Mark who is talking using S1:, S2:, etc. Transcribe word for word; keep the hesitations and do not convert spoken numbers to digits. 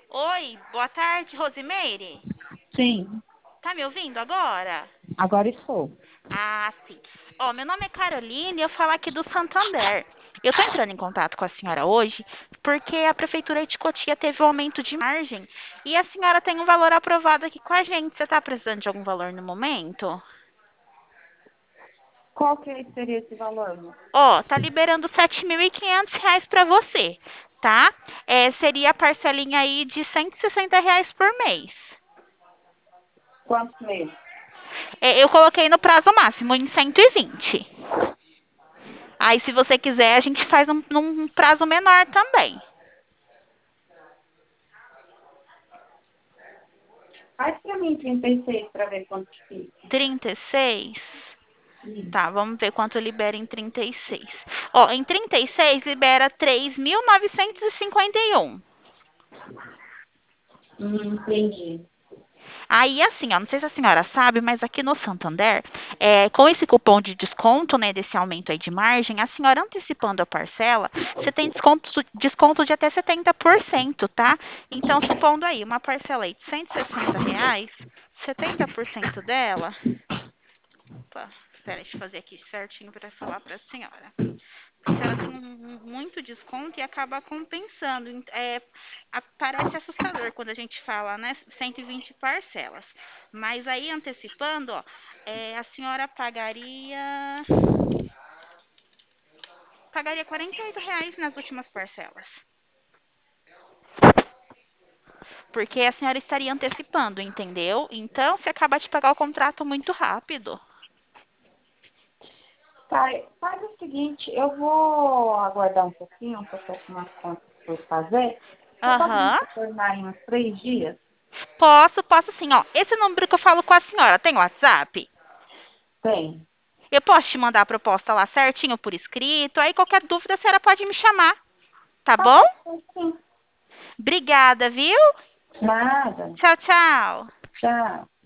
S1: Oi, boa tarde, Rosimeire.
S2: Sim,
S1: Tá me ouvindo agora?
S2: agora estou.
S1: Ah, sim. Ó, meu nome é Caroline e eu falo aqui do Santander. Eu tô entrando em contato com a senhora hoje porque a Prefeitura de Cotia teve um aumento de margem e a senhora tem um valor aprovado aqui com a gente. Você tá precisando de algum valor no momento?
S2: Qual que seria esse valor, moço?
S1: Ó, tá liberando sete mil e quinhentos reais pra você, tá? É, seria a parcelinha aí de cento e sessenta reais por mês.
S2: Quantos meses?
S1: É, eu coloquei no prazo máximo em cento e vinte. Aí, se você quiser, a gente faz um, num prazo menor também.
S2: Faz pra mim trinta e seis para ver quanto que fica.
S1: trinta e seis.
S2: Sim.
S1: Tá, vamos ver quanto libera em trinta e seis. Ó, em trinta e seis libera três mil novecentos e cinquenta e um.
S2: Hum, entendi.
S1: Aí, assim, ó, não sei se a senhora sabe, mas aqui no Santander, é, com esse cupom de desconto, né, desse aumento aí de margem, a senhora antecipando a parcela, você tem desconto, desconto de até setenta por cento, tá? Então, supondo aí uma parcela aí de cento e sessenta reais, setenta por cento dela. Opa, espera, deixa eu fazer aqui certinho para falar para a senhora. A senhora tem um, um- muito desconto e acaba compensando. Ent- É, a- parece assustador quando a gente fala, né? cento e vinte parcelas. Mas aí, antecipando, ó, é, a senhora pagaria, pagaria quarenta e oito reais nas últimas parcelas. Porque a senhora estaria antecipando, entendeu? Então, você acaba de pagar o contrato muito rápido.
S2: Tá, faz o seguinte, eu vou aguardar um pouquinho, porque eu tô com umas contas por fazer. Você pode me
S1: Aham.
S2: retornar em uns três dias?
S1: Posso, posso sim, ó. Esse número que eu falo com a senhora, tem WhatsApp?
S2: Tem.
S1: Eu posso te mandar a proposta lá certinho por escrito. Aí qualquer dúvida a senhora pode me chamar, tá
S2: Tá,
S1: bom?
S2: pode ser sim.
S1: Obrigada, viu?
S2: Nada.
S1: Tchau, tchau.
S2: Tchau.